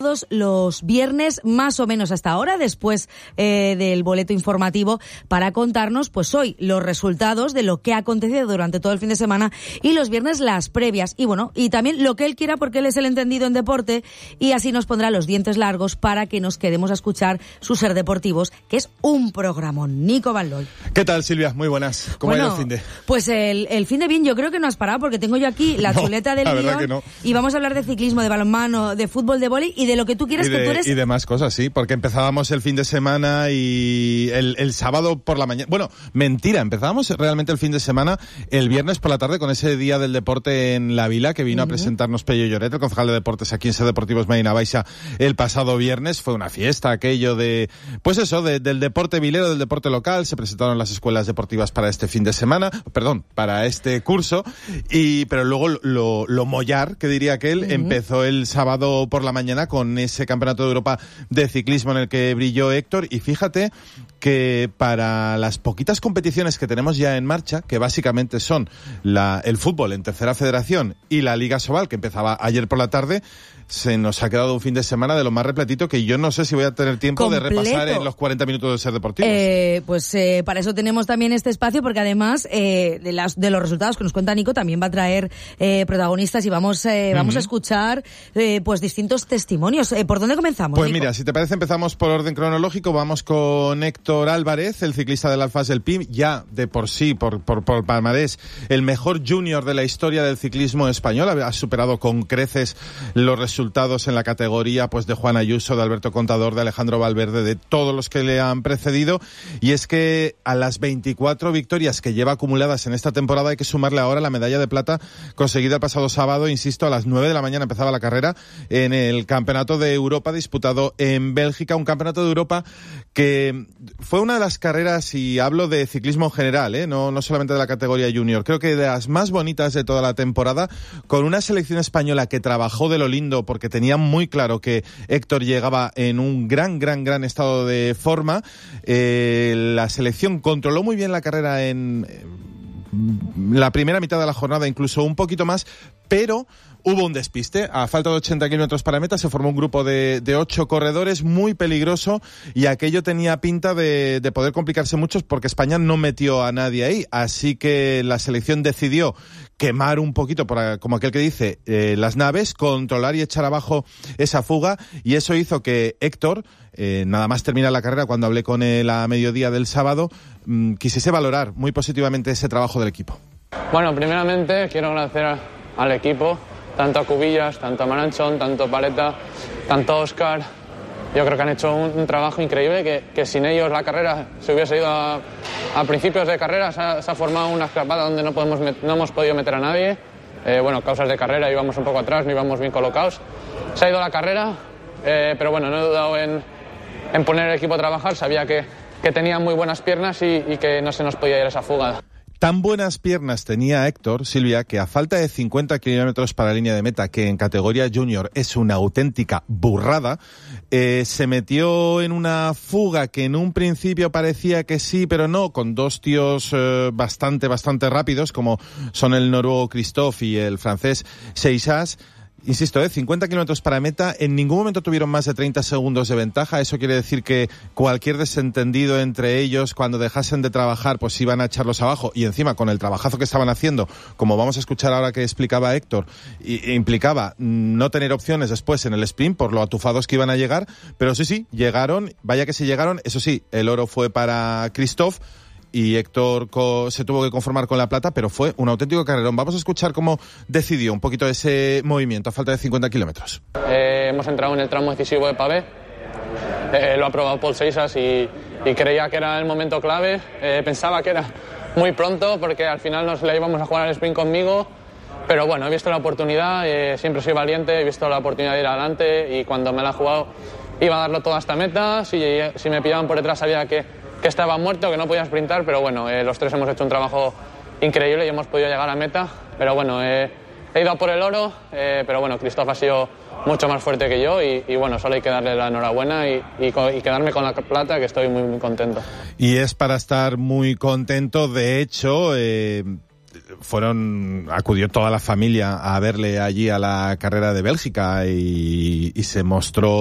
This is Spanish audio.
todos los viernes, más o menos hasta ahora, después del boleto informativo, para contarnos, pues hoy, los resultados de lo que ha acontecido durante todo el fin de semana, y los viernes las previas, y bueno, y también lo que él quiera, porque él es el entendido en deporte, y así nos pondrá los dientes largos para que nos quedemos a escuchar su Ser Deportivos, que es un programón. Nico Van Looy. ¿Qué tal, Silvia? Muy buenas. ¿Cómo ha ido el fin de? Pues el fin de bien, yo creo que no has parado, porque tengo yo aquí la chuleta del guión, y vamos a hablar de ciclismo, de balonmano, de fútbol, de vóley y de lo que tú quieras, que tú eres... Y de más cosas, sí, porque empezábamos el fin de semana y el sábado por la mañana... Bueno, mentira, empezábamos realmente el fin de semana el viernes por la tarde con ese día del deporte en La Vila, que vino a presentarnos Pello Lloret, el concejal de deportes aquí en Ser Deportivos Medina Baixa, el pasado viernes. Fue una fiesta aquello de, pues eso, del deporte vilero, del deporte local. Se presentaron las escuelas deportivas para este fin de semana, para este curso, pero luego lo mollar, que diría aquel, empezó el sábado por la mañana con ese Campeonato de Europa de ciclismo en el que brilló Héctor. Y fíjate que para las poquitas competiciones que tenemos ya en marcha, que básicamente son el fútbol en tercera federación y la Liga Sobal, que empezaba ayer por la tarde, se nos ha quedado un fin de semana de lo más repletito, que yo no sé si voy a tener tiempo completo de repasar en los 40 minutos de Ser Deportivos. Para eso tenemos también este espacio, porque además de los resultados que nos cuenta Nico, también va a traer protagonistas, y vamos a escuchar pues distintos testimonios. ¿Por dónde comenzamos, Pues Nico? Mira, si te parece, empezamos por orden cronológico. Vamos con Héctor Álvarez, el ciclista del Alfas del Pi, ya de por sí, por palmarés, el mejor junior de la historia del ciclismo español. Ha superado con creces los resultados en la categoría, pues, de Juan Ayuso, de Alberto Contador, de Alejandro Valverde, de todos los que le han precedido. Y es que a las 24 victorias que lleva acumuladas en esta temporada hay que sumarle ahora la medalla de plata conseguida el pasado sábado. Insisto, a las 9 de la mañana empezaba la carrera en el Campeonato de Europa disputado en Bélgica, un Campeonato de Europa que fue una de las carreras, y hablo de ciclismo en general, no solamente de la categoría junior, creo que de las más bonitas de toda la temporada, con una selección española que trabajó de lo lindo, porque tenía muy claro que Héctor llegaba en un gran estado de forma. La selección controló muy bien la carrera en la primera mitad de la jornada, incluso un poquito más, pero hubo un despiste. A falta de 80 kilómetros para meta se formó un grupo de 8 corredores muy peligroso, y aquello tenía pinta de poder complicarse mucho, porque España no metió a nadie ahí. Así que la selección decidió quemar un poquito, como aquel que dice, las naves, controlar y echar abajo esa fuga, y eso hizo que Héctor, nada más terminar la carrera, cuando hablé con él a mediodía del sábado, quisiese valorar muy positivamente ese trabajo del equipo. Bueno, primeramente quiero agradecer al equipo, tanto a Cubillas, tanto a Maranchón, tanto a Paleta, tanto a Óscar. Yo creo que han hecho un trabajo increíble, que sin ellos la carrera se hubiese ido a principios de carrera. Se ha formado una escapada donde no hemos podido meter a nadie. Causas de carrera, íbamos un poco atrás, no íbamos bien colocados. Se ha ido la carrera, pero bueno, no he dudado en poner el equipo a trabajar. Sabía que tenía muy buenas piernas y que no se nos podía ir esa fuga. Tan buenas piernas tenía Héctor, Silvia, que a falta de 50 kilómetros para la línea de meta, que en categoría junior es una auténtica burrada, se metió en una fuga que en un principio parecía que sí, pero no, con dos tíos bastante rápidos, como son el noruego Christophe y el francés Seixas. Insisto, 50 kilómetros para meta, en ningún momento tuvieron más de 30 segundos de ventaja. Eso quiere decir que cualquier desentendido entre ellos, cuando dejasen de trabajar, pues iban a echarlos abajo. Y encima, con el trabajazo que estaban haciendo, como vamos a escuchar ahora que explicaba Héctor, implicaba no tener opciones después en el sprint por lo atufados que iban a llegar. Pero sí, llegaron, vaya que sí llegaron. Eso sí, el oro fue para Christophe, y Héctor se tuvo que conformar con la plata, pero fue un auténtico carrerón. Vamos a escuchar cómo decidió un poquito ese movimiento a falta de 50 kilómetros. Hemos entrado en el tramo decisivo de Pavé. Lo ha probado Paul Seixas y creía que era el momento clave. Pensaba que era muy pronto, porque al final nos la íbamos a jugar al sprint conmigo. Pero bueno, he visto la oportunidad, siempre soy valiente, he visto la oportunidad de ir adelante, y cuando me la he jugado iba a darlo todo hasta meta. Si me pillaban por detrás sabía que estaba muerto, que no podía sprintar, pero bueno, los tres hemos hecho un trabajo increíble y hemos podido llegar a meta. Pero bueno, he ido a por el oro, pero bueno, Christophe ha sido mucho más fuerte que yo, y bueno, solo hay que darle la enhorabuena y quedarme con la plata, que estoy muy contento. Y es para estar muy contento. De hecho, acudió toda la familia a verle allí a la carrera de Bélgica, y se mostró